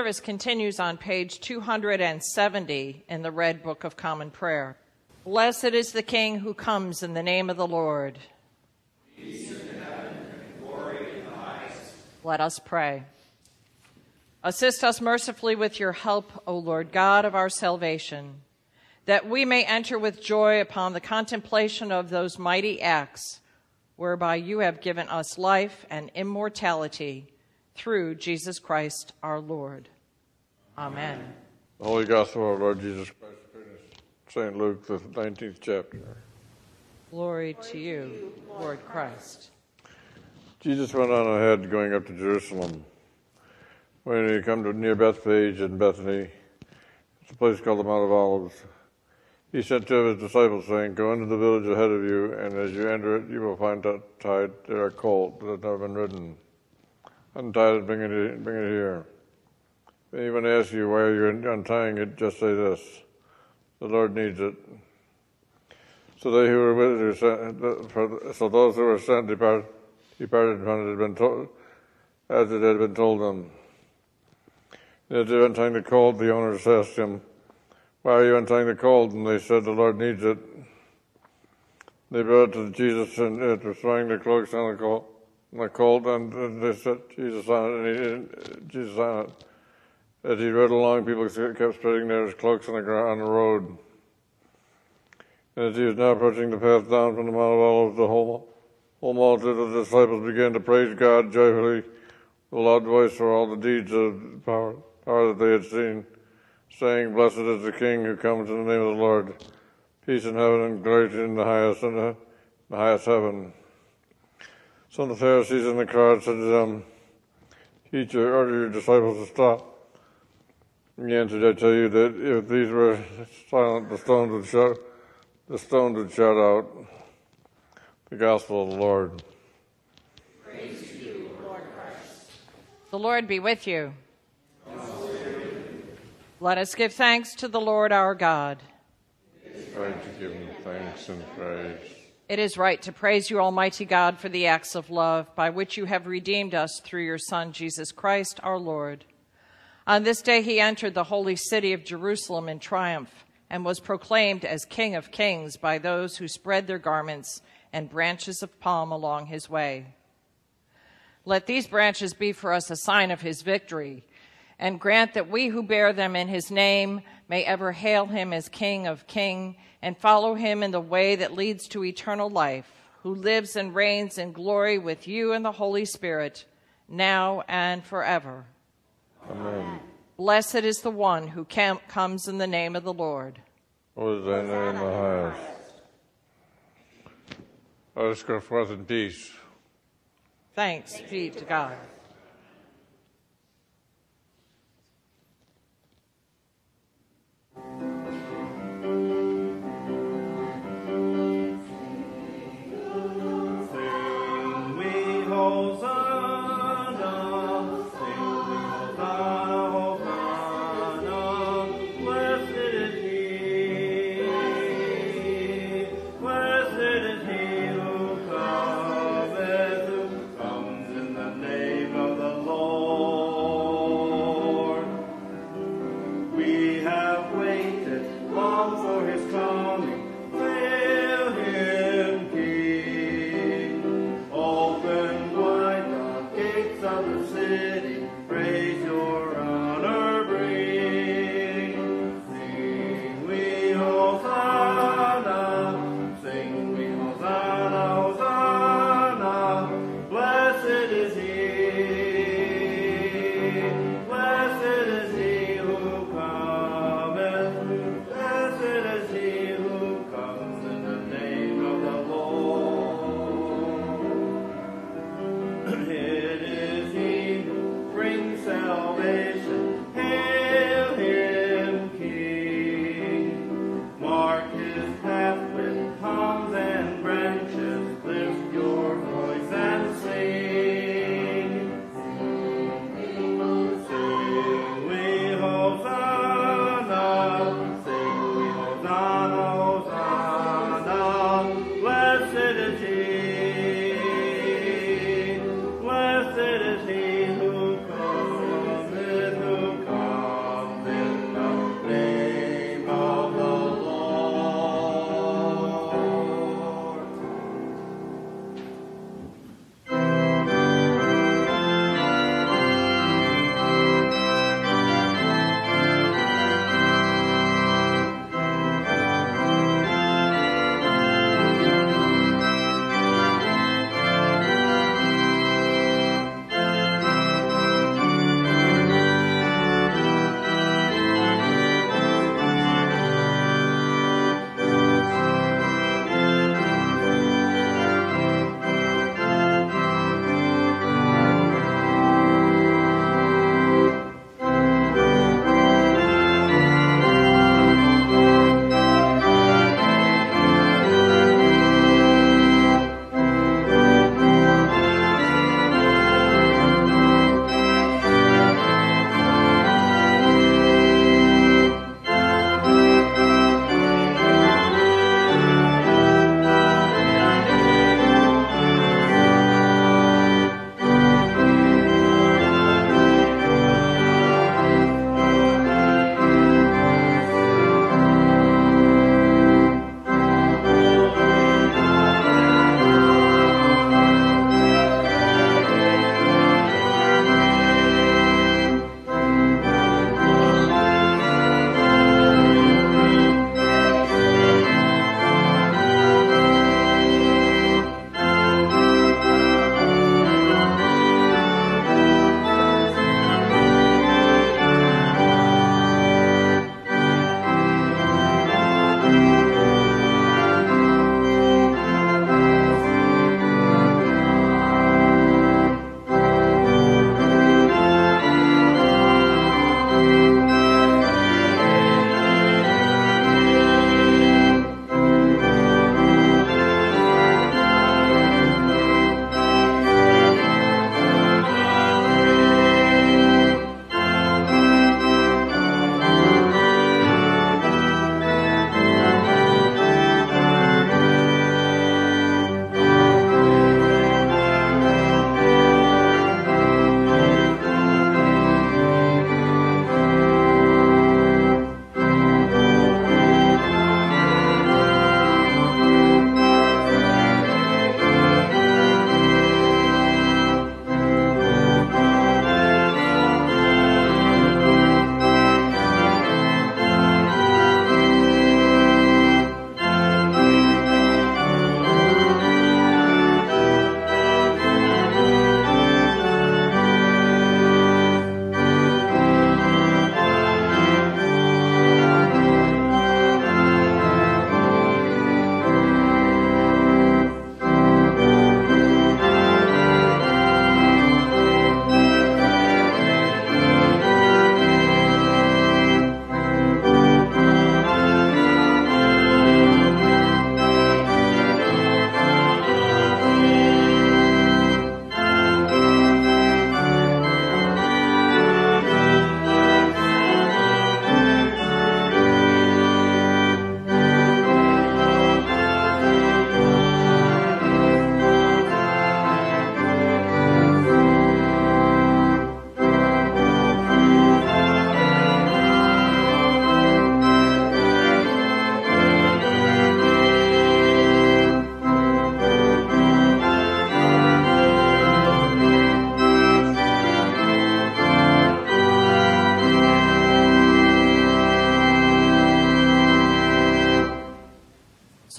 service continues on page 270 in the Red Book of Common Prayer. Blessed is the King who comes in the name of the Lord. Peace in heaven and glory in the highest. Let us pray. Assist us mercifully with your help, O Lord God of our salvation, that we may enter with joy upon the contemplation of those mighty acts whereby you have given us life and immortality through Jesus Christ our Lord. Amen. The Holy Gospel of our Lord Jesus Christ, St. Luke, the 19th chapter. Glory to you, Lord Christ. Jesus went on ahead, going up to Jerusalem. When he come to near Bethphage and Bethany, it's a place called the Mount of Olives, he sent two of his disciples, saying, Go into the village ahead of you, and as you enter it, you will find tied there a colt that has never been ridden. Untie it and bring it here. If anyone asks you why you're untying it, just say this: the Lord needs it. So they who were with so those who were sent departed when it had been told, as it had been told them. And as they were untying the colt, the owners asked him, Why are you untying the colt? And they said, The Lord needs it. They brought it to Jesus, and after throwing their cloaks on the colt, and they set Jesus on it. As he rode along, people kept spreading their cloaks on the road. And as he was now approaching the path down from the Mount of Olives, the whole multitude of the disciples began to praise God joyfully with a loud voice for all the deeds of power that they had seen, saying, Blessed is the King who comes in the name of the Lord. Peace in heaven and glory in the highest heaven. Some of the Pharisees in the crowd said to them, Teacher, order your disciples to stop. And he answered, I tell you that if these were silent, the stones would shout out. The Gospel of the Lord. Praise to you, Lord Christ. The Lord be with you. Let us give thanks to the Lord our God. It is right to give him thanks and praise. It is right to praise you, Almighty God, for the acts of love by which you have redeemed us through your Son, Jesus Christ, our Lord. On this day he entered the holy city of Jerusalem in triumph and was proclaimed as King of Kings by those who spread their garments and branches of palm along his way. Let these branches be for us a sign of his victory, and grant that we who bear them in his name may ever hail him as King of Kings and follow him in the way that leads to eternal life, who lives and reigns in glory with you and the Holy Spirit, now and forever. Amen. Blessed is the one who comes in the name of the Lord. Hosanna in the highest. Let us go forth in peace. Thanks be to God. Blessed is he who cometh, who comes in the name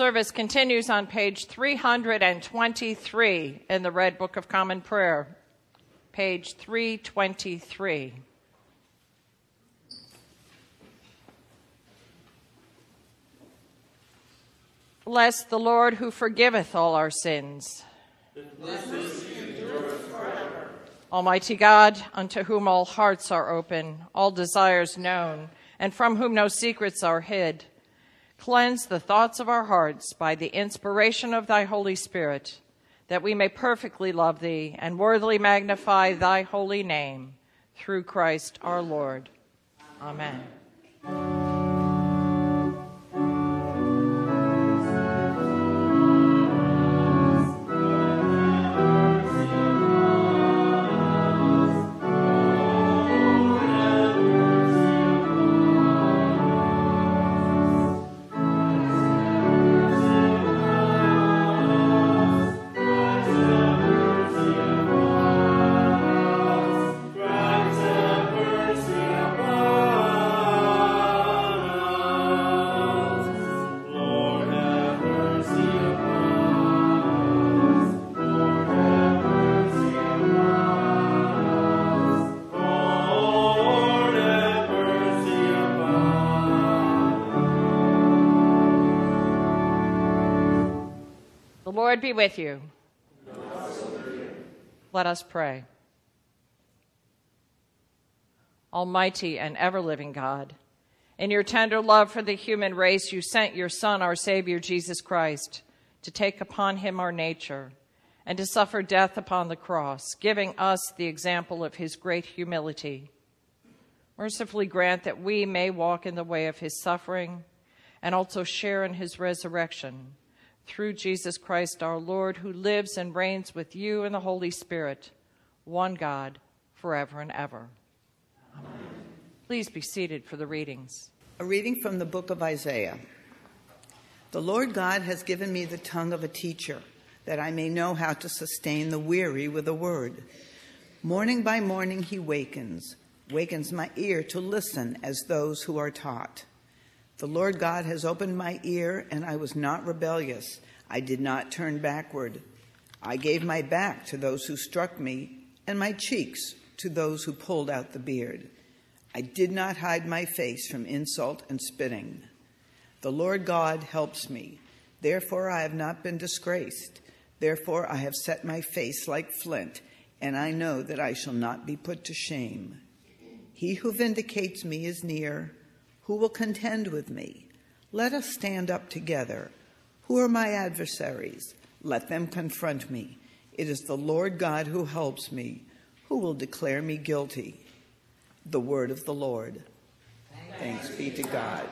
service continues on page 323 in the Red Book of Common Prayer. Page 323. Bless the Lord who forgiveth all our sins. Almighty God, unto whom all hearts are open, all desires known, and from whom no secrets are hid, cleanse the thoughts of our hearts by the inspiration of thy Holy Spirit, that we may perfectly love thee and worthily magnify thy holy name, through Christ our Lord. Amen. The Lord be with you. Let us pray. Almighty and ever-living God, in your tender love for the human race, you sent your Son, our Savior, Jesus Christ, to take upon him our nature and to suffer death upon the cross, giving us the example of his great humility. Mercifully grant that we may walk in the way of his suffering and also share in his resurrection, through Jesus Christ our Lord, who lives and reigns with you in the Holy Spirit, one God, forever and ever. Amen. Please be seated for the readings. A reading from the book of Isaiah. The Lord God has given me the tongue of a teacher, that I may know how to sustain the weary with a word. Morning by morning he wakens my ear to listen as those who are taught. The Lord God has opened my ear, and I was not rebellious. I did not turn backward. I gave my back to those who struck me, and my cheeks to those who pulled out the beard. I did not hide my face from insult and spitting. The Lord God helps me. Therefore I have not been disgraced. Therefore I have set my face like flint, and I know that I shall not be put to shame. He who vindicates me is near. Who will contend with me? Let us stand up together. Who are my adversaries? Let them confront me. It is the Lord God who helps me. Who will declare me guilty? The word of the Lord. Thanks be to God.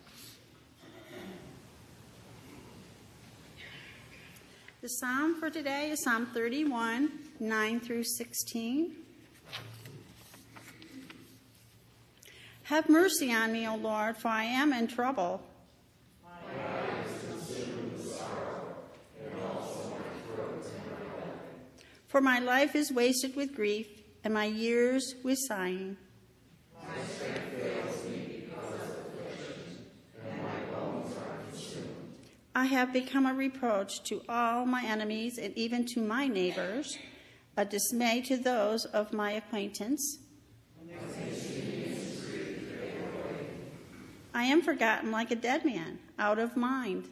The psalm for today is Psalm 31, 9 through 16. Have mercy on me, O Lord, for I am in trouble. My eyes consumed with sorrow, and also my throat and my belly. For my life is wasted with grief, and my years with sighing. My strength fails me because of affliction, and my bones are consumed. I have become a reproach to all my enemies, and even to my neighbors, a dismay to those of my acquaintance. I am forgotten like a dead man, out of mind.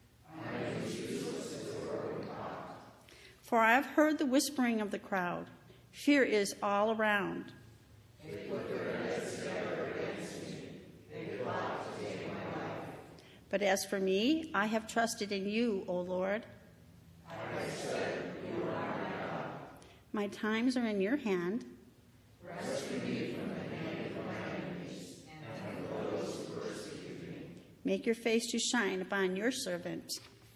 For I have heard the whispering of the crowd. Fear is all around. They put their heads together against me. They plot to take my life. But as for me, I have trusted in you, O Lord. I have said, you are my God. My times are in your hand. Rescue me from the hand of my enemies and from those who persecute me. Make your face to shine upon your servant.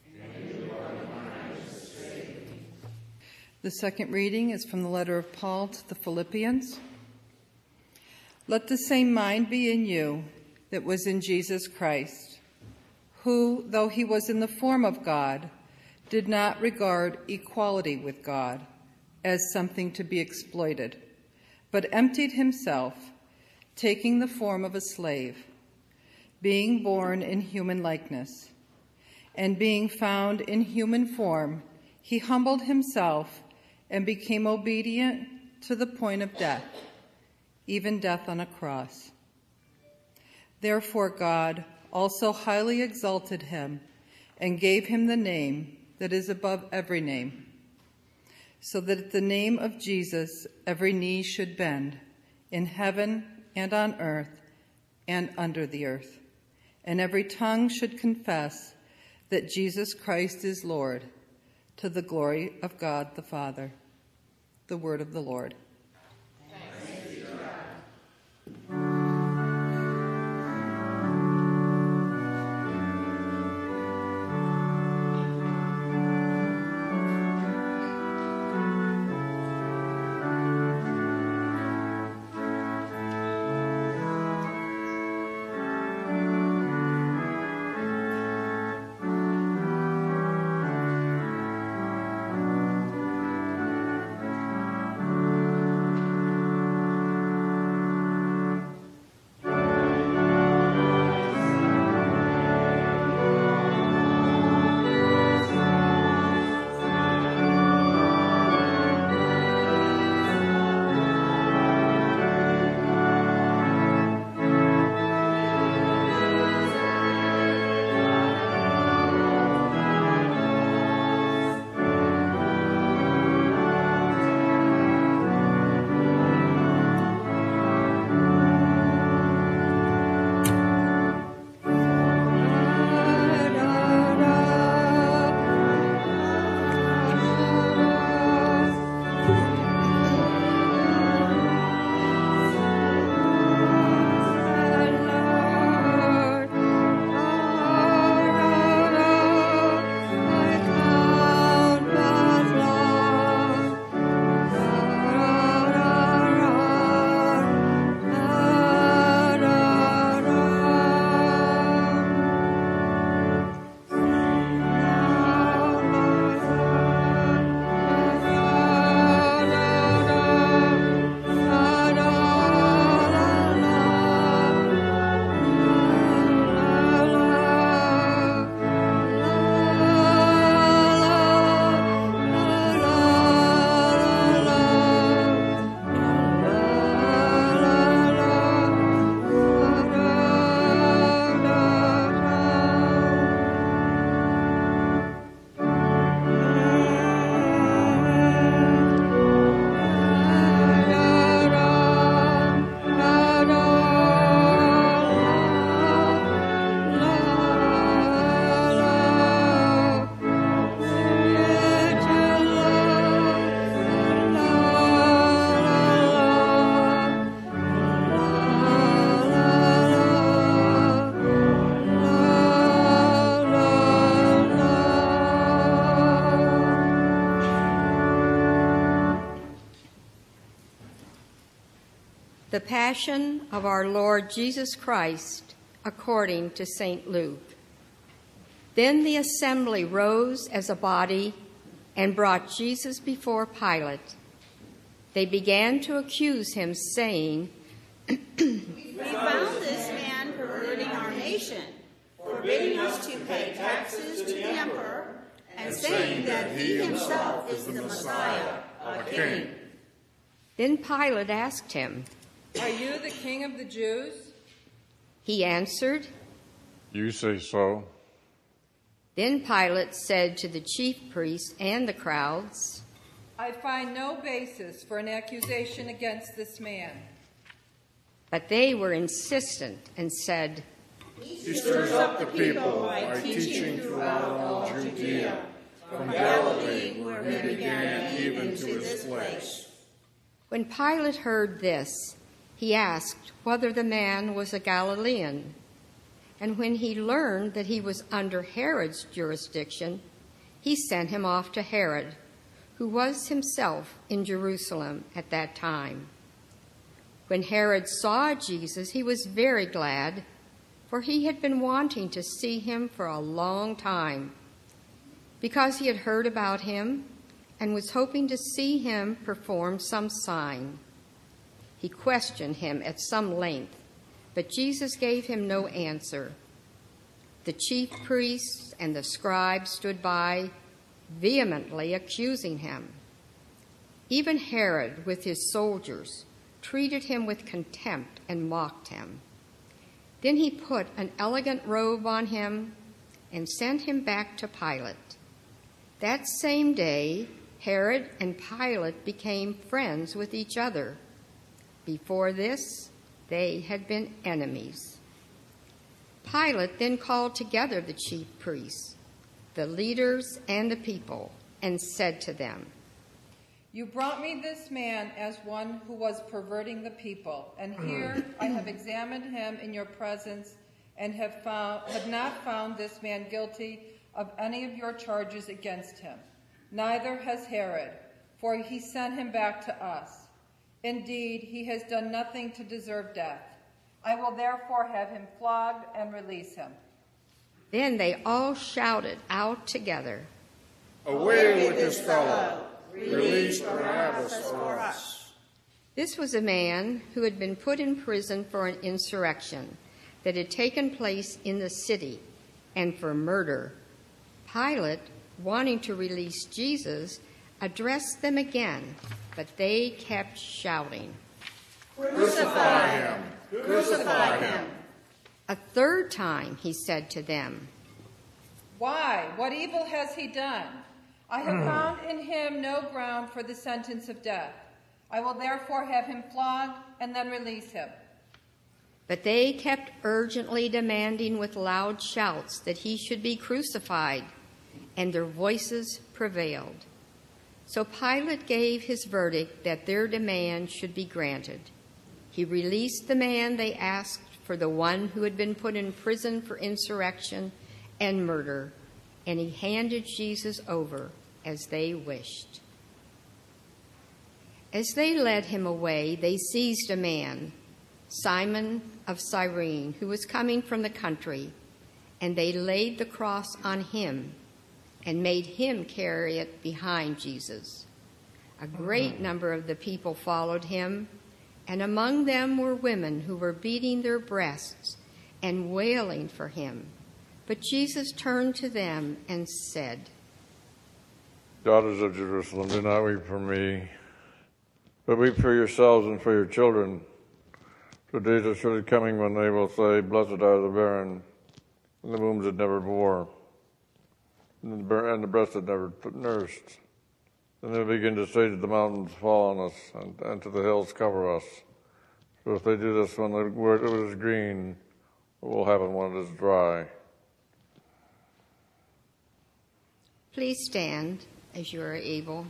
The second reading is from the letter of Paul to the Philippians. Let the same mind be in you that was in Jesus Christ, who, though he was in the form of God, did not regard equality with God as something to be exploited, but emptied himself, taking the form of a slave, being born in human likeness. And being found in human form, he humbled himself and became obedient to the point of death, even death on a cross. Therefore God also highly exalted him and gave him the name that is above every name, so that at the name of Jesus every knee should bend, in heaven and on earth and under the earth, and every tongue should confess that Jesus Christ is Lord, to the glory of God the Father. The word of the Lord. Thanks be to God. The Passion of our Lord Jesus Christ according to St. Luke. Then the assembly rose as a body and brought Jesus before Pilate. They began to accuse him, saying, We found this man perverting our nation, forbidding us to pay taxes to the emperor, and saying that he himself is the Messiah, a king. Then Pilate asked him, Are you the king of the Jews? He answered, You say so. Then Pilate said to the chief priests and the crowds, I find no basis for an accusation against this man. But they were insistent and said, He stirs up the people by teaching throughout all Judea, from Galilee where he began even to this place. When Pilate heard this, he asked whether the man was a Galilean. And when he learned that he was under Herod's jurisdiction, he sent him off to Herod, who was himself in Jerusalem at that time. When Herod saw Jesus, he was very glad, for he had been wanting to see him for a long time, because he had heard about him and was hoping to see him perform some sign. He questioned him at some length, but Jesus gave him no answer. The chief priests and the scribes stood by, vehemently accusing him. Even Herod, with his soldiers, treated him with contempt and mocked him. Then he put an elegant robe on him and sent him back to Pilate. That same day, Herod and Pilate became friends with each other. Before this, they had been enemies. Pilate then called together the chief priests, the leaders, and the people, and said to them, You brought me this man as one who was perverting the people, and here I have examined him in your presence and have not found this man guilty of any of your charges against him. Neither has Herod, for he sent him back to us. Indeed, he has done nothing to deserve death. I will therefore have him flogged and release him. Then they all shouted out together, Away with this fellow! Release Barabbas for us. This was a man who had been put in prison for an insurrection that had taken place in the city and for murder. Pilate, wanting to release Jesus, addressed them again, but they kept shouting, Crucify him! Crucify him! A third time he said to them, Why? What evil has he done? I have found in him no ground for the sentence of death. I will therefore have him flogged and then release him. But they kept urgently demanding with loud shouts that he should be crucified, and their voices prevailed. So Pilate gave his verdict that their demand should be granted. He released the man they asked for, the one who had been put in prison for insurrection and murder, and he handed Jesus over as they wished. As they led him away, they seized a man, Simon of Cyrene, who was coming from the country, and they laid the cross on him and made him carry it behind Jesus. A great number of the people followed him, and among them were women who were beating their breasts and wailing for him. But Jesus turned to them and said, Daughters of Jerusalem, do not weep for me, but weep for yourselves and for your children. For days are surely coming when they will say, Blessed are the barren, and the wombs that never bore, and the breasts that never nursed. And they'll begin to say to the mountains, Fall on us, and to the hills, cover us. So if they do this when the word is green, what will happen when it is dry? Please stand as you are able.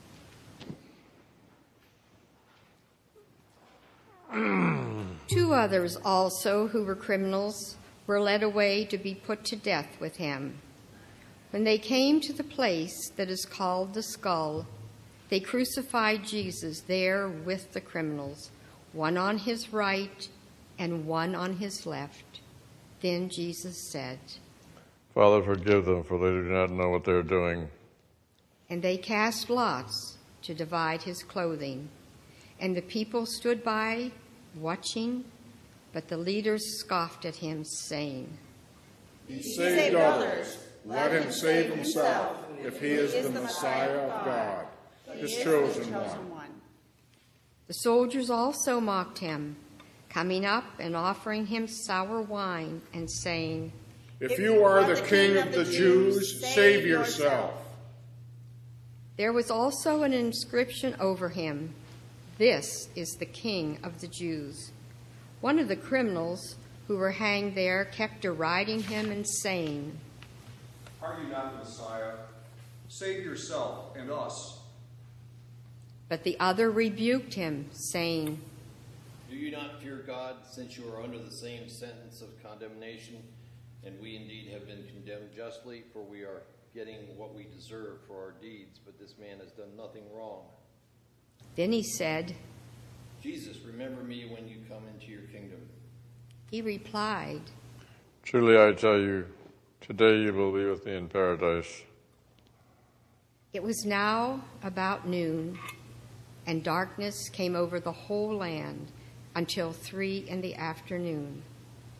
Two others also, who were criminals, were led away to be put to death with him. When they came to the place that is called the Skull, they crucified Jesus there with the criminals, one on his right and one on his left. Then Jesus said, Father, forgive them, for they do not know what they are doing. And they cast lots to divide his clothing. And the people stood by, watching, but the leaders scoffed at him, saying, He saved others. Let him save himself, if he is the Messiah of God, his chosen one. The soldiers also mocked him, coming up and offering him sour wine and saying, If you are the King of the Jews, save yourself. There was also an inscription over him, This is the King of the Jews. One of the criminals who were hanged there kept deriding him and saying, Are you not the Messiah? Save yourself and us. But the other rebuked him, saying, Do you not fear God, since you are under the same sentence of condemnation? And we indeed have been condemned justly, for we are getting what we deserve for our deeds, but this man has done nothing wrong. Then he said, Jesus, remember me when you come into your kingdom. He replied, Truly I tell you, today you will be with me in paradise. It was now about noon, and darkness came over the whole land until 3 p.m.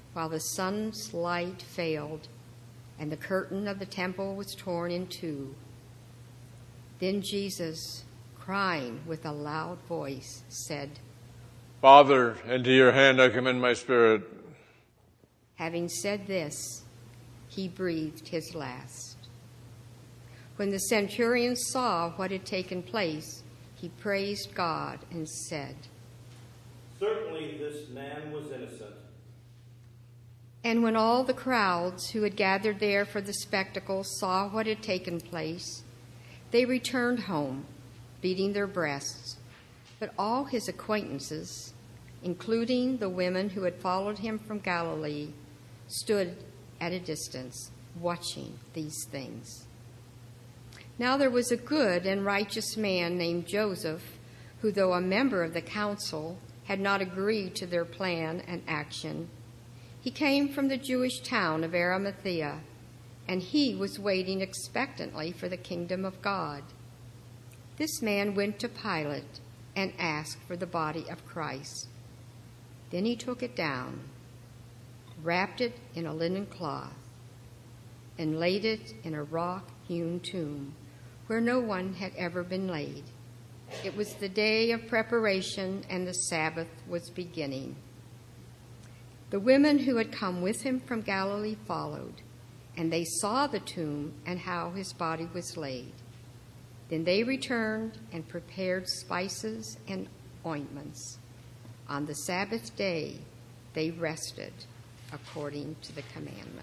while the sun's light failed and the curtain of the temple was torn in two. Then Jesus, crying with a loud voice, said, Father, into your hand I commend my spirit. Having said this, he breathed his last. When the centurion saw what had taken place, he praised God and said, Certainly this man was innocent. And when all the crowds who had gathered there for the spectacle saw what had taken place, they returned home, beating their breasts. But all his acquaintances, including the women who had followed him from Galilee, stood at a distance, watching these things. Now there was a good and righteous man named Joseph, who, though a member of the council, had not agreed to their plan and action. He came from the Jewish town of Arimathea, and he was waiting expectantly for the kingdom of God. This man went to Pilate and asked for the body of Christ. Then he took it down, wrapped it in a linen cloth, and laid it in a rock-hewn tomb where no one had ever been laid. It was the day of preparation, and the Sabbath was beginning. The women who had come with him from Galilee followed, and they saw the tomb and how his body was laid. Then they returned and prepared spices and ointments. On the Sabbath day, they rested according to the commandment.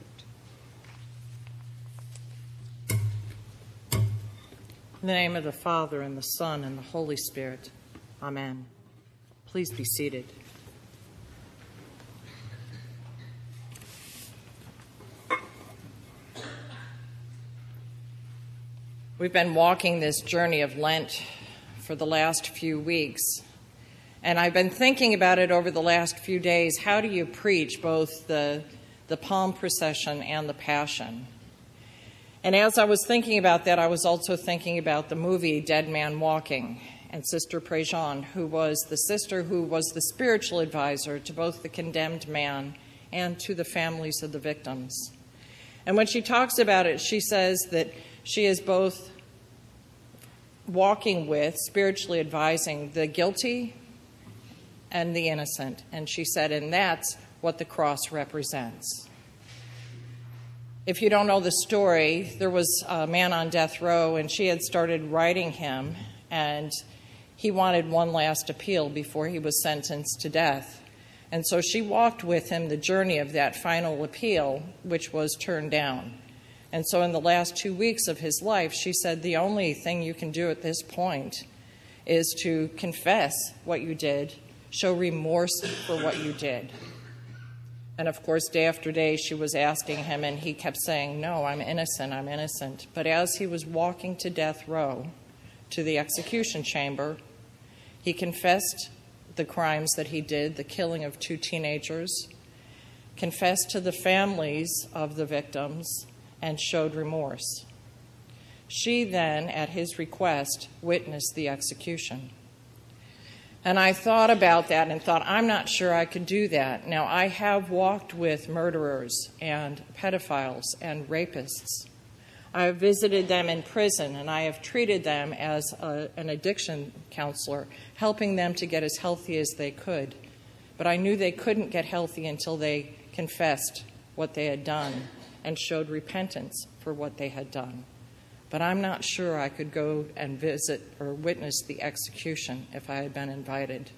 In the name of the Father, and the Son, and the Holy Spirit. Amen. Please be seated. We've been walking this journey of Lent for the last few weeks, and I've been thinking about it over the last few days. How do you preach both the Palm procession and the Passion? And as I was thinking about that, I was also thinking about the movie Dead Man Walking, and Sister Prejean, who was the sister who was the spiritual advisor to both the condemned man and to the families of the victims. And when she talks about it, she says that she is both walking with, spiritually advising the guilty and the innocent. And she said, and that's what the cross represents. If you don't know the story, there was a man on death row, and she had started writing him, and he wanted one last appeal before he was sentenced to death. And so she walked with him the journey of that final appeal, which was turned down. And so in the last 2 weeks of his life, she said, the only thing you can do at this point is to confess what you did, show remorse for what you did. And of course, day after day, she was asking him, and he kept saying, no, I'm innocent, I'm innocent. But as he was walking to death row, to the execution chamber, he confessed the crimes that he did, the killing of 2 teenagers, confessed to the families of the victims, and showed remorse. She then, at his request, witnessed the execution. And I thought about that and thought, I'm not sure I could do that. Now, I have walked with murderers and pedophiles and rapists. I have visited them in prison, and I have treated them as an addiction counselor, helping them to get as healthy as they could. But I knew they couldn't get healthy until they confessed what they had done and showed repentance for what they had done. But I'm not sure I could go and visit or witness the execution if I had been invited.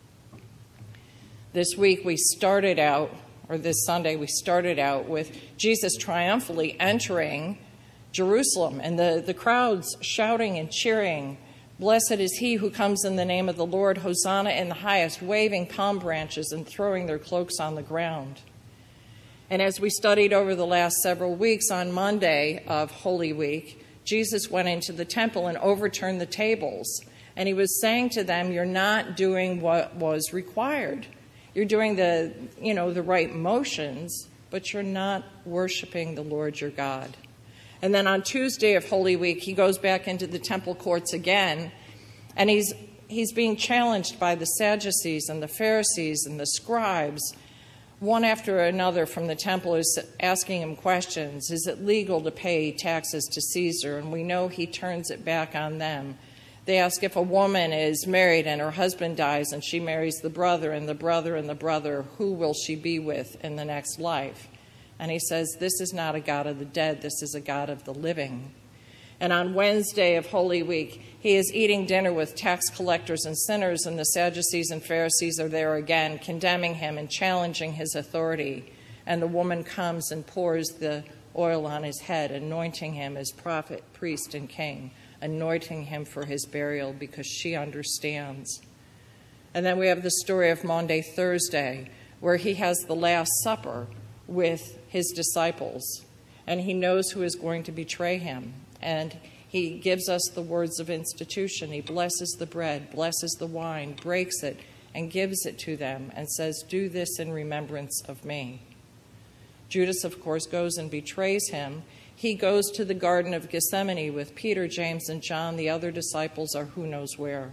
This week we started out, or this Sunday we started out with Jesus triumphantly entering Jerusalem and the crowds shouting and cheering, "Blessed is he who comes in the name of the Lord, Hosanna in the highest," waving palm branches and throwing their cloaks on the ground. And as we studied over the last several weeks, on Monday of Holy Week, Jesus went into the temple and overturned the tables. And he was saying to them, you're not doing what was required. You're doing the right motions, but you're not worshiping the Lord your God. And then on Tuesday of Holy Week, he goes back into the temple courts again, and he's being challenged by the Sadducees and the Pharisees and the scribes. one after another from the temple is asking him questions. Is it legal to pay taxes to Caesar? And we know he turns it back on them. They ask if a woman is married and her husband dies and she marries the brother and the brother and the brother, who will she be with in the next life? And he says, this is not a God of the dead, this is a God of the living. And on Wednesday of Holy Week, he is eating dinner with tax collectors and sinners, and the Sadducees and Pharisees are there again, condemning him and challenging his authority. And the woman comes and pours the oil on his head, anointing him as prophet, priest, and king, anointing him for his burial because she understands. And then we have the story of Maundy Thursday, where he has the Last Supper with his disciples, and he knows who is going to betray him. And he gives us the words of institution. He blesses the bread, blesses the wine, breaks it, and gives it to them and says, do this in remembrance of me. Judas, of course, goes and betrays him. He goes to the Garden of Gethsemane with Peter, James, and John. The other disciples are who knows where.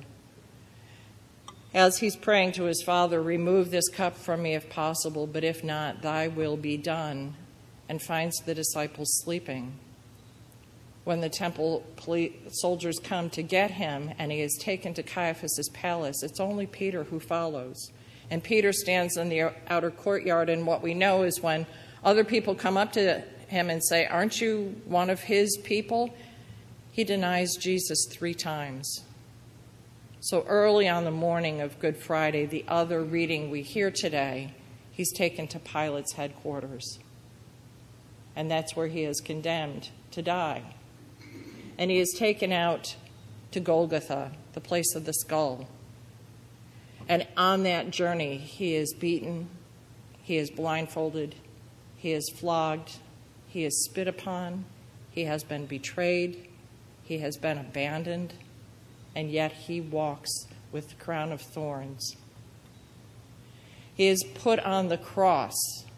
As he's praying to his Father, remove this cup from me if possible, but if not, thy will be done, and finds the disciples sleeping. When the temple soldiers come to get him and he is taken to Caiaphas' palace, it's only Peter who follows. And Peter stands in the outer courtyard, and what we know is when other people come up to him and say, aren't you one of his people? He denies Jesus 3 times. So early on the morning of Good Friday, the other reading we hear today, he's taken to Pilate's headquarters. And that's where he is condemned to die. And he is taken out to Golgotha, the place of the skull. And on that journey, he is beaten, he is blindfolded, he is flogged, he is spit upon, he has been betrayed, he has been abandoned, and yet he walks with the crown of thorns. He is put on the cross.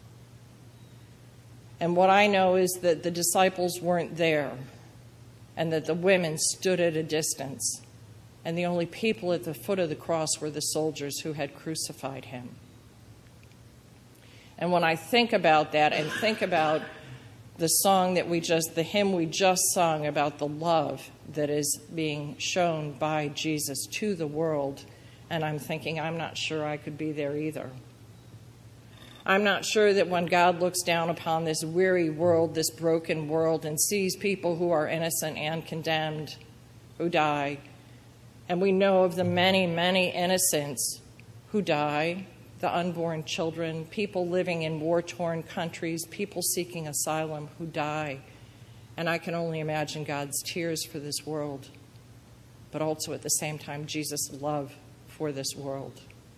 And what I know is that the disciples weren't there, and that the women stood at a distance, and the only people at the foot of the cross were the soldiers who had crucified him. And when I think about that and think about the hymn we just sung about the love that is being shown by Jesus to the world, and I'm thinking, I'm not sure I could be there either. I'm not sure that when God looks down upon this weary world, this broken world, and sees people who are innocent and condemned, who die, and we know of the many, many innocents who die, the unborn children, people living in war-torn countries, people seeking asylum who die. And I can only imagine God's tears for this world, but also at the same time Jesus' love for this world.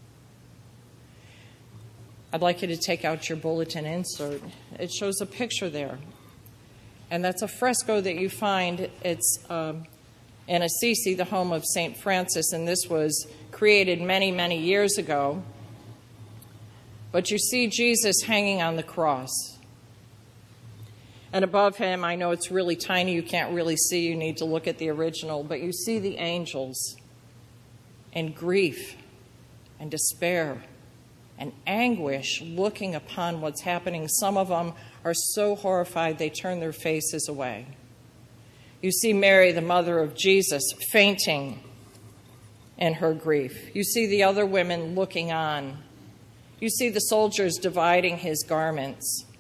I'd like you to take out your bulletin insert. It shows a picture there. And that's a fresco that you find. It's in Assisi, the home of St. Francis, and this was created many, many years ago. But you see Jesus hanging on the cross. And above him, I know it's really tiny, you can't really see, you need to look at the original, but you see the angels in grief and despair and anguish looking upon what's happening. Some of them are so horrified they turn their faces away. You see Mary, the mother of Jesus, fainting in her grief. You see the other women looking on. You see the soldiers dividing his garment.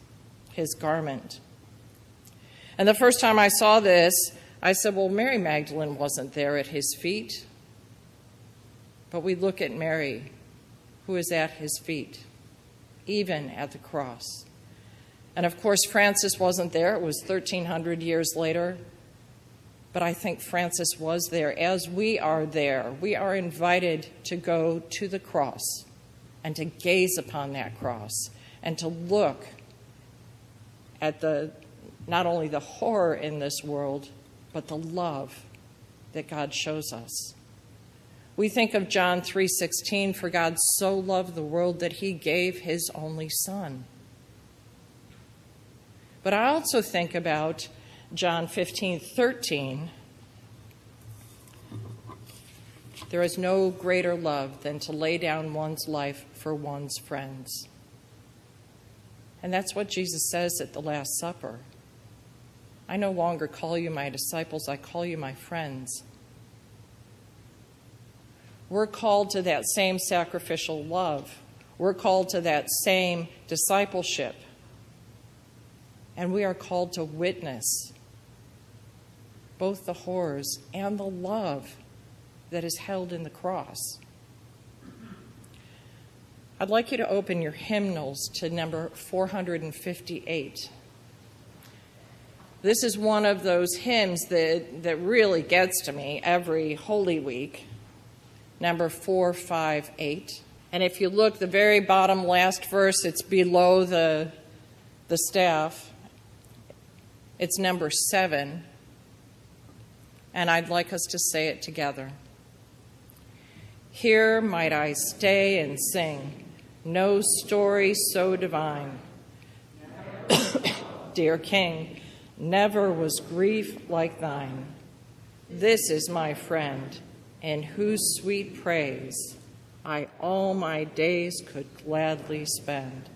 And the first time I saw this, I said, well, Mary Magdalene wasn't there at his feet. But we look at Mary, who is at his feet, even at the cross. And of course, Francis wasn't there. It was 1,300 years later. But I think Francis was there, as we are there. We are invited to go to the cross and to gaze upon that cross and to look at not only the horror in this world, but the love that God shows us. We think of John 3:16, for God so loved the world that he gave his only son. But I also think about John 15:13. There is no greater love than to lay down one's life for one's friends. And that's what Jesus says at the Last Supper. I no longer call you my disciples, I call you my friends. We're called to that same sacrificial love. We're called to that same discipleship. And we are called to witness both the horrors and the love that is held in the cross. I'd like you to open your hymnals to number 458. This is one of those hymns that really gets to me every Holy Week, number 458. And if you look, the very bottom last verse, it's below the staff. It's number 7. And I'd like us to say it together. Here might I stay and sing, no story so divine. Dear King, never was grief like thine. This is my friend, in whose sweet praise I all my days could gladly spend.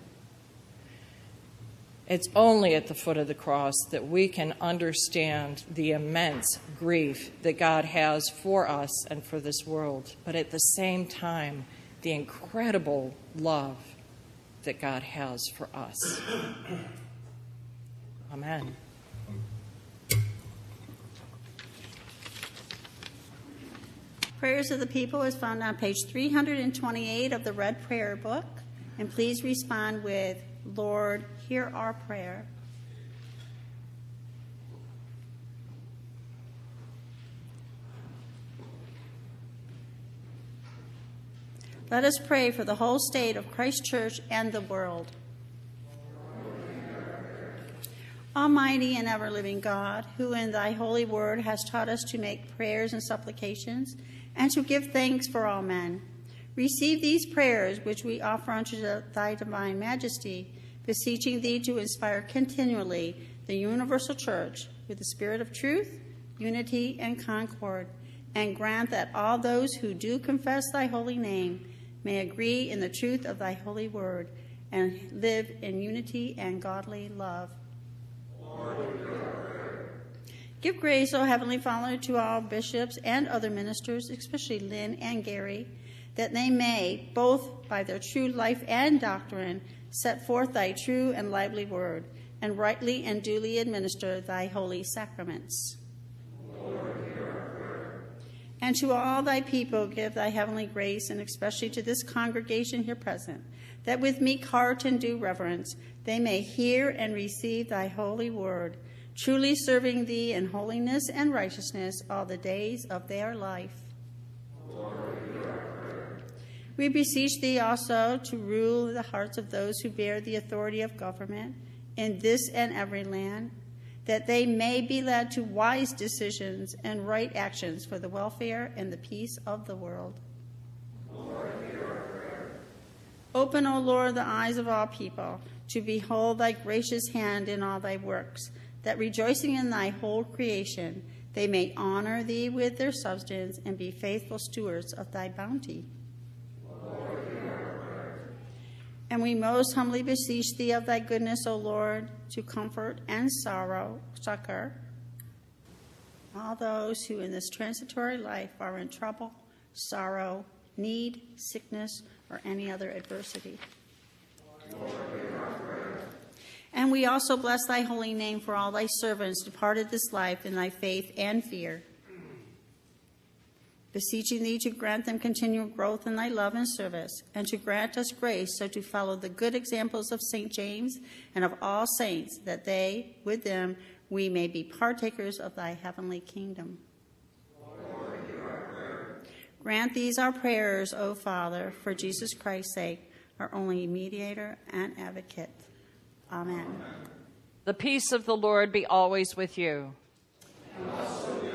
It's only at the foot of the cross that we can understand the immense grief that God has for us and for this world, but at the same time, the incredible love that God has for us. Amen. Prayers of the People is found on page 328 of the Red Prayer Book. And please respond with, Lord, hear our prayer. Let us pray for the whole state of Christ Church and the world. Almighty and ever-living God, who in thy holy word has taught us to make prayers and supplications and to give thanks for all men, receive these prayers which we offer unto thy divine majesty, beseeching thee to inspire continually the universal church with the spirit of truth, unity, and concord, and grant that all those who do confess thy holy name may agree in the truth of thy holy word and live in unity and godly love. Give grace, O Heavenly Father, to all bishops and other ministers, especially Lynn and Gary, that they may, both by their true life and doctrine, set forth thy true and lively word, and rightly and duly administer thy holy sacraments. And to all thy people give thy heavenly grace, and especially to this congregation here present, that with meek heart and due reverence they may hear and receive thy holy word, truly serving thee in holiness and righteousness all the days of their life. We beseech thee also to rule the hearts of those who bear the authority of government in this and every land, that they may be led to wise decisions and right actions for the welfare and the peace of the world. Open, O Lord, the eyes of all people, to behold thy gracious hand in all thy works, that rejoicing in thy whole creation, they may honor thee with their substance and be faithful stewards of thy bounty. And we most humbly beseech thee of thy goodness, O Lord, to comfort and succor all those who in this transitory life are in trouble, sorrow, need, sickness, or any other adversity. And we also bless thy holy name for all thy servants departed this life in thy faith and fear, beseeching thee to grant them continual growth in thy love and service, and to grant us grace so to follow the good examples of St. James and of all saints, that they, with them, we may be partakers of thy heavenly kingdom. Grant these our prayers, O Father, for Jesus Christ's sake, our only mediator and advocate. Amen. The peace of the Lord be always with you. And also with you.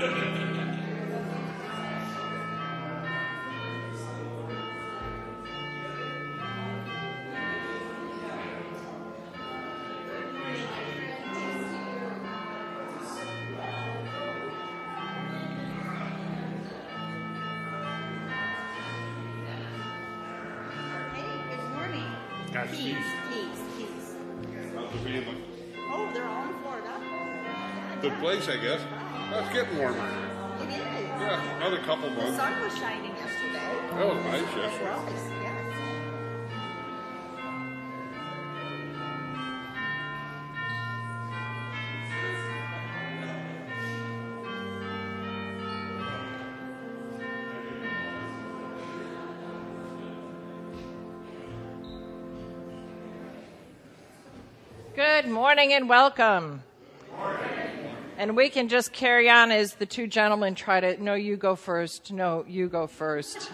That's Keys. How's the family? Oh, they're all in Florida. Good place, I guess. Well, it's getting warmer. It is. Yeah, another couple The months. sun was shining yesterday. That was nice It yesterday. was, yes. Good morning and welcome. And we can just carry on as the two gentlemen try to, no, you go first. No, you go first.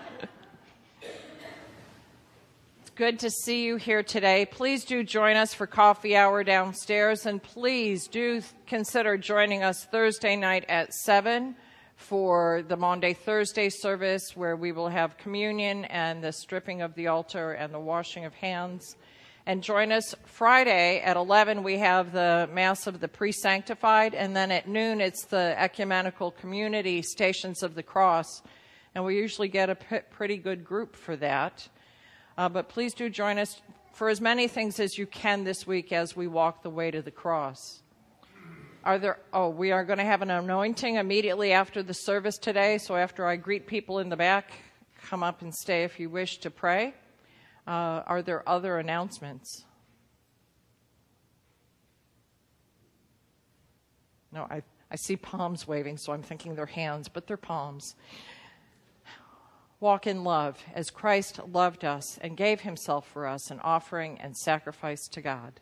It's good to see you here today. Please do join us for coffee hour downstairs, and please do consider joining us Thursday night at 7 for the Maundy Thursday service, where we will have communion and the stripping of the altar and the washing of hands. And join us Friday at 11. We have the Mass of the Pre-Sanctified, and then at noon it's the Ecumenical Community Stations of the Cross. And we usually get a pretty good group for that. But please do join us for as many things as you can this week as we walk the way to the cross. We are going to have an anointing immediately after the service today. So after I greet people in the back, come up and stay if you wish to pray. Are there other announcements? No, I see palms waving, so I'm thinking they're hands, but they're palms. Walk in love as Christ loved us and gave himself for us, an offering and sacrifice to God.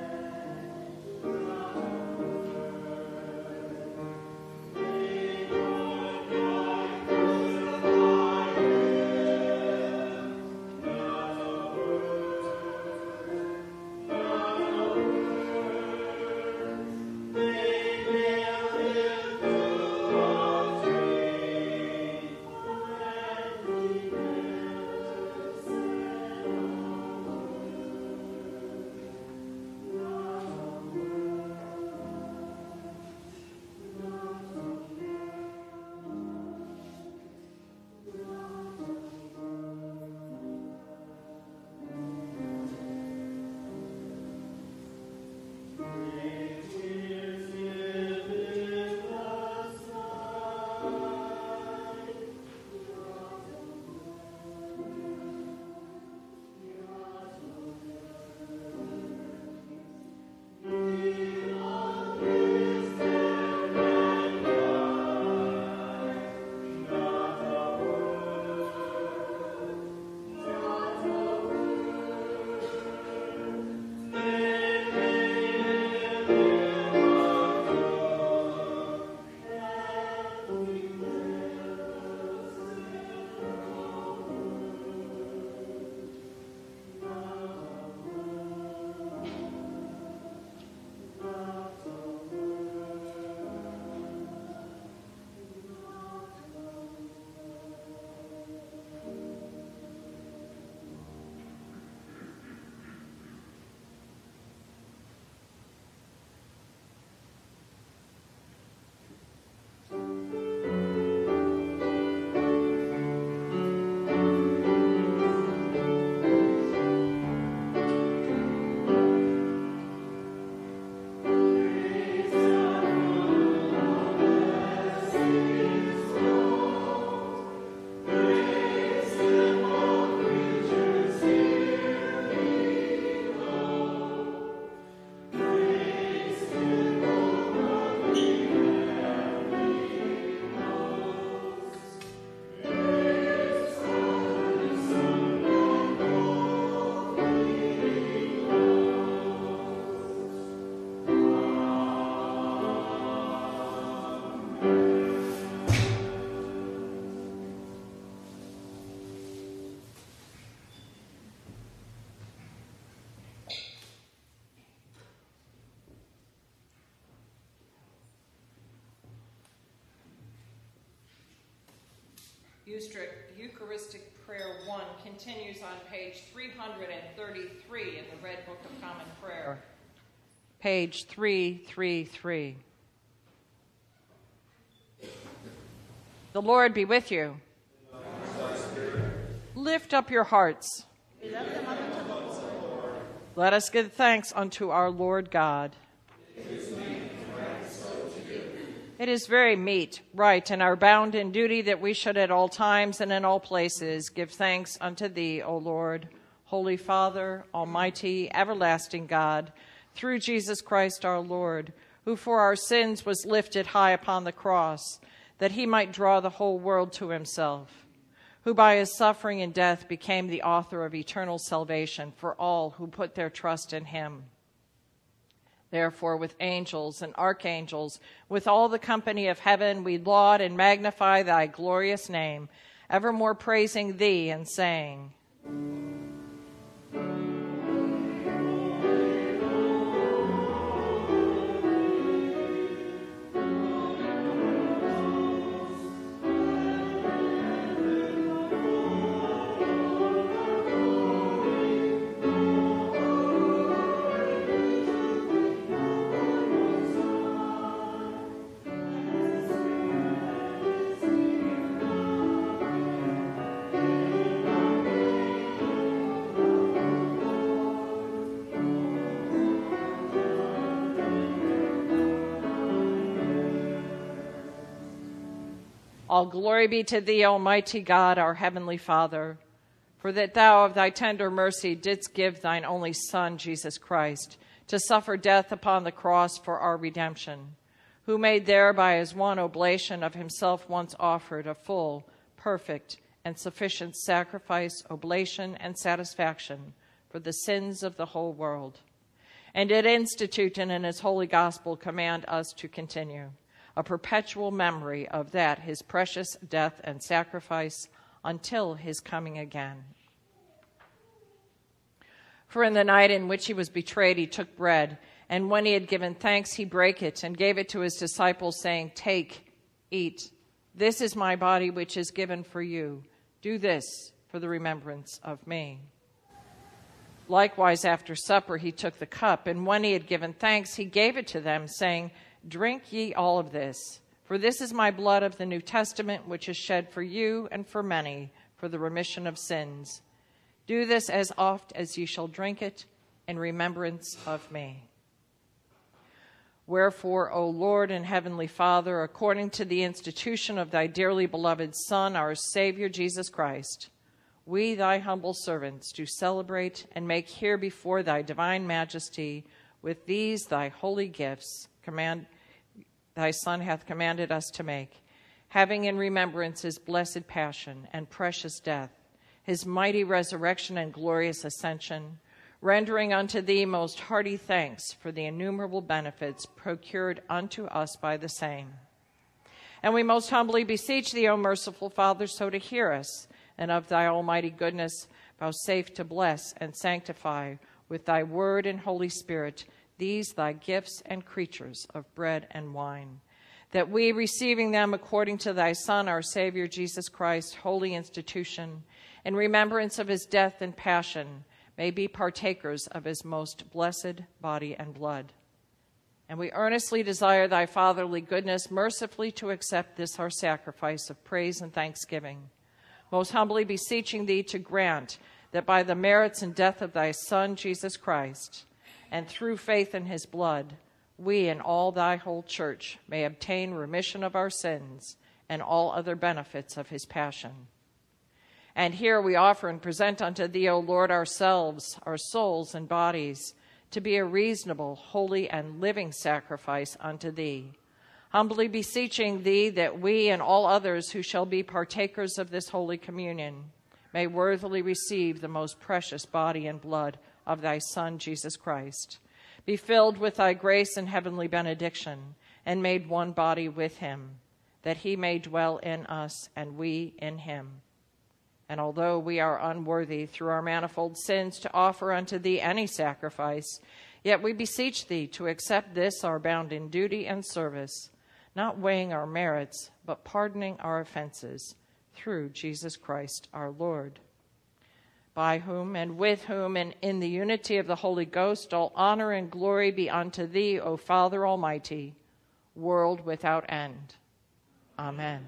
Thank Eucharistic Prayer 1 continues on page 333 in the Red Book of Common Prayer. Page 333. The Lord be with you. Lift up your hearts. Let us give thanks unto our Lord God. It is very meet, right, and our bounden duty that we should at all times and in all places give thanks unto thee, O Lord, Holy Father, Almighty, everlasting God, through Jesus Christ our Lord, who for our sins was lifted high upon the cross, that he might draw the whole world to himself, who by his suffering and death became the author of eternal salvation for all who put their trust in him. Therefore, with angels and archangels, with all the company of heaven, we laud and magnify thy glorious name, evermore praising thee and saying, All glory be to thee, Almighty God, our heavenly Father, for that thou of thy tender mercy didst give thine only Son, Jesus Christ, to suffer death upon the cross for our redemption, who made there by his one oblation of himself once offered a full, perfect, and sufficient sacrifice, oblation, and satisfaction for the sins of the whole world, and did institute and in his holy gospel command us to continue a perpetual memory of that his precious death and sacrifice until his coming again. For in the night in which he was betrayed, he took bread, and when he had given thanks, he brake it and gave it to his disciples, saying, Take, eat. This is my body which is given for you. Do this for the remembrance of me. Likewise, after supper, he took the cup, and when he had given thanks, he gave it to them, saying, Drink ye all of this, for this is my blood of the New Testament, which is shed for you and for many for the remission of sins. Do this as oft as ye shall drink it in remembrance of me. Wherefore, O Lord and heavenly Father, according to the institution of thy dearly beloved Son, our Savior Jesus Christ, we, thy humble servants, do celebrate and make here before thy divine majesty with these thy holy gifts, thy Son hath commanded us to make, having in remembrance his blessed passion and precious death, his mighty resurrection and glorious ascension, rendering unto thee most hearty thanks for the innumerable benefits procured unto us by the same. And we most humbly beseech thee, O merciful Father, so to hear us, and of thy almighty goodness vouchsafe to bless and sanctify with thy word and Holy Spirit these thy gifts and creatures of bread and wine, that we, receiving them according to thy Son, our Savior, Jesus Christ, holy institution, in remembrance of his death and passion, may be partakers of his most blessed body and blood. And we earnestly desire thy fatherly goodness mercifully to accept this our sacrifice of praise and thanksgiving, most humbly beseeching thee to grant that by the merits and death of thy Son, Jesus Christ, and through faith in his blood, we and all thy whole church may obtain remission of our sins and all other benefits of his passion. And here we offer and present unto thee, O Lord, ourselves, our souls and bodies, to be a reasonable, holy, and living sacrifice unto thee, humbly beseeching thee that we and all others who shall be partakers of this holy communion may worthily receive the most precious body and blood of thy Son, Jesus Christ, be filled with thy grace and heavenly benediction, and made one body with him, that he may dwell in us and we in him. And although we are unworthy through our manifold sins to offer unto thee any sacrifice, yet we beseech thee to accept this our bounden duty and service, not weighing our merits, but pardoning our offenses, through Jesus Christ our Lord. By whom and with whom and in the unity of the Holy Ghost all honor and glory be unto thee, O Father Almighty, world without end. Amen.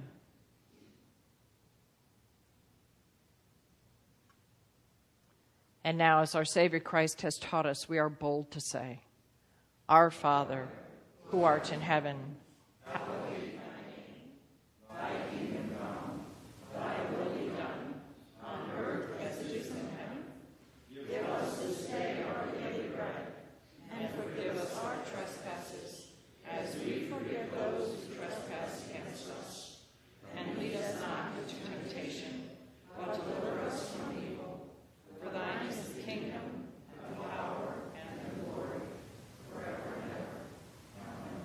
And now, as our Savior Christ has taught us, we are bold to say, Our Father, who art in heaven, hallowed be thy name. Thy kingdom come, thy will be done, on earth as it is in heaven. Give us this day our daily bread, and forgive us our trespasses, as we forgive those who trespass against us. And lead us not into temptation, but deliver us from evil. For thine is the kingdom, and the power, and the glory, forever and ever. Amen.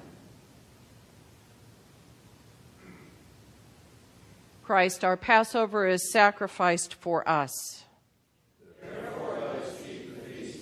Christ, our Passover, is sacrificed for us. Therefore, let us keep the feast.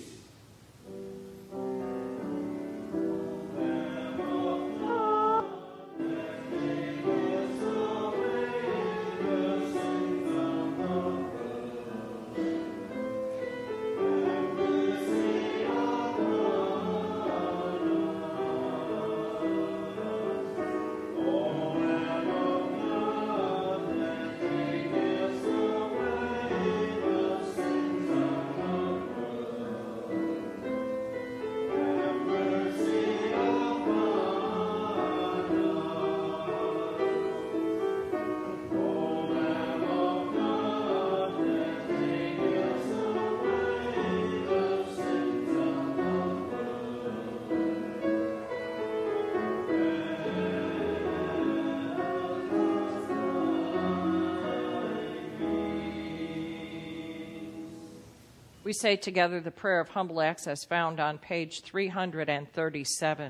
We say together the prayer of humble access found on page 337.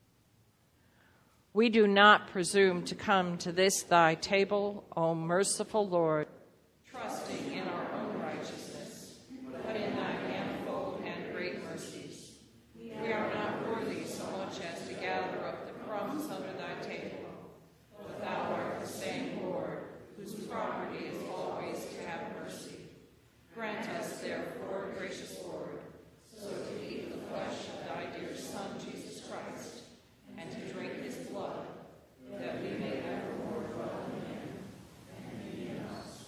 We do not presume to come to this thy table, O merciful Lord, trusting in our own righteousness, but in thy manifold and great mercies. We are not worthy so much as to gather up the crumbs under thy table, but thou art the same Lord, whose property is always to have mercy. Grant us, therefore, gracious Lord, so to eat the flesh of thy dear Son, Jesus Christ, and to drink his blood, that we may evermore dwell in him and he in us.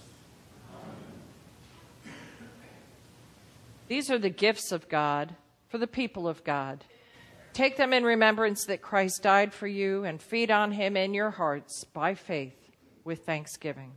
Amen. These are the gifts of God for the people of God. Take them in remembrance that Christ died for you, and feed on him in your hearts by faith with thanksgiving.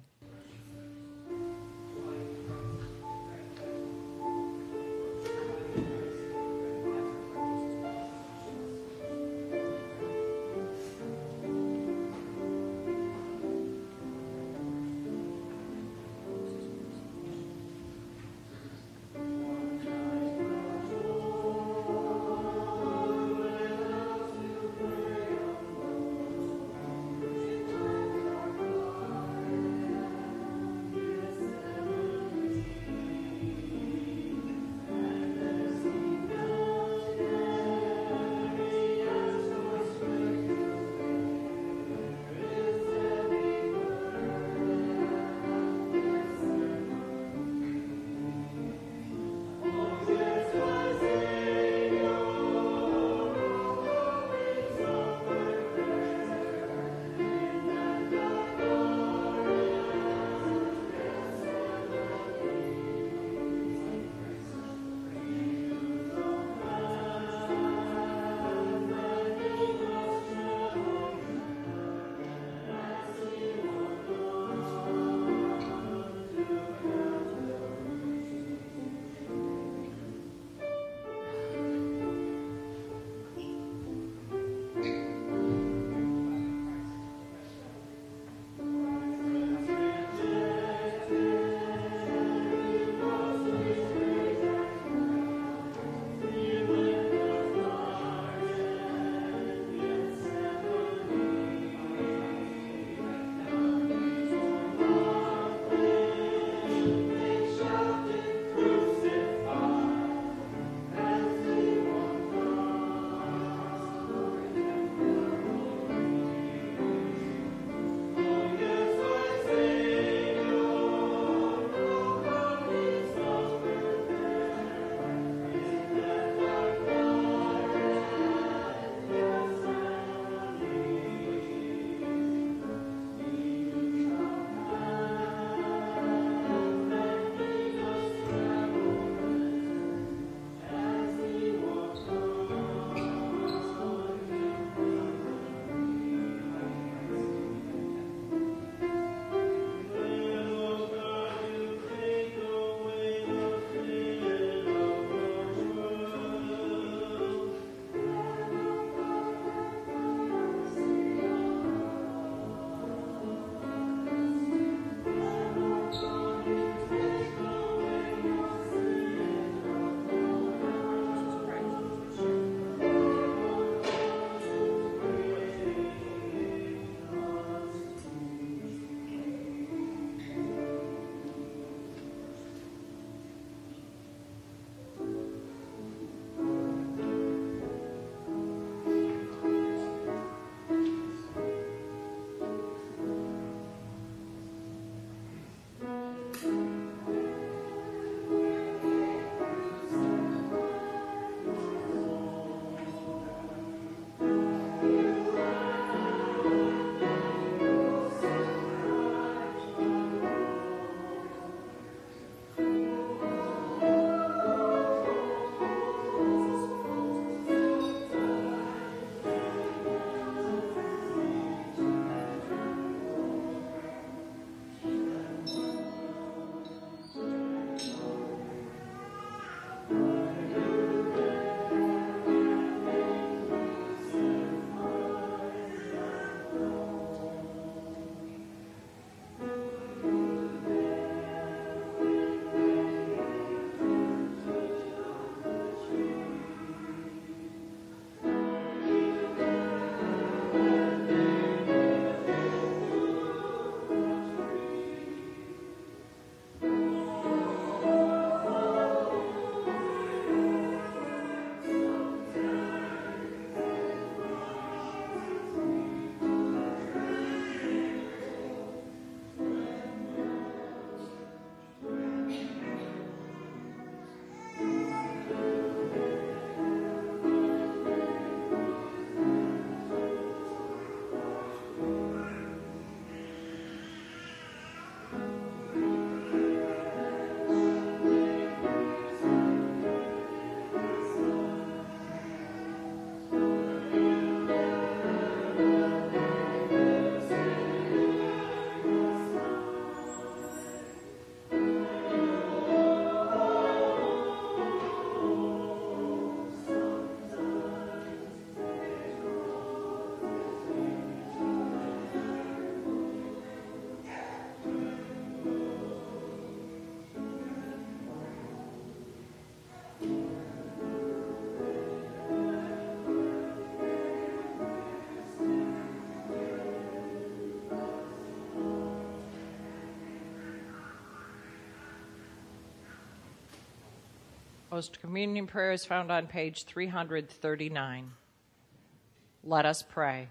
Post communion prayer is found on page 339. Let us pray.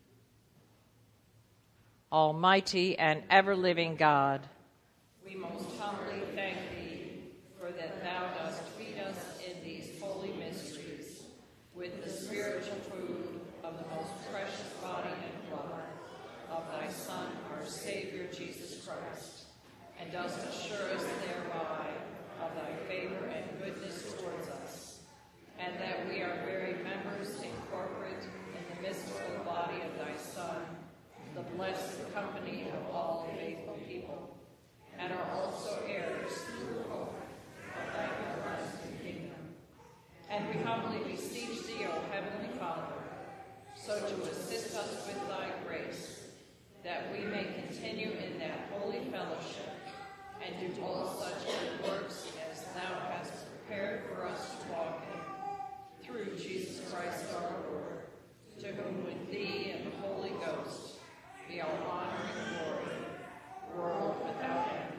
Almighty and ever-living God, we most humbly thank Thee for that Thou dost feed us in these holy mysteries with the spiritual food of the most precious body and blood of Thy Son, our Savior, Jesus Christ, and dost assure us thereby of Thy favor and goodness towards us, and that we are very members incorporate in the mystical body of Thy Son, the blessed company of all faithful people, and are also heirs through hope of Thy everlasting kingdom. And we humbly beseech Thee, O Heavenly Father, so to assist us with Thy grace, that we may continue in that holy fellowship and do all such good works as Thou hast prepared for us to walk in, through Jesus Christ our Lord, to whom with Thee and the Holy Ghost be all honor and glory, world without end.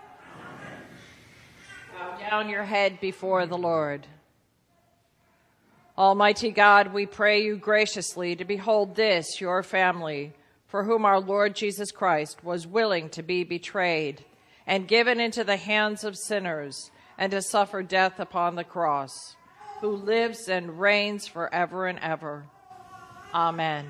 Bow down your head before the Lord. Almighty God, we pray You graciously to behold this, Your family, for whom our Lord Jesus Christ was willing to be betrayed and given into the hands of sinners and to suffer death upon the cross, who lives and reigns forever and ever. Amen.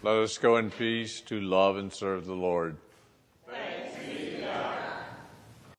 Let us go in peace to love and serve the Lord.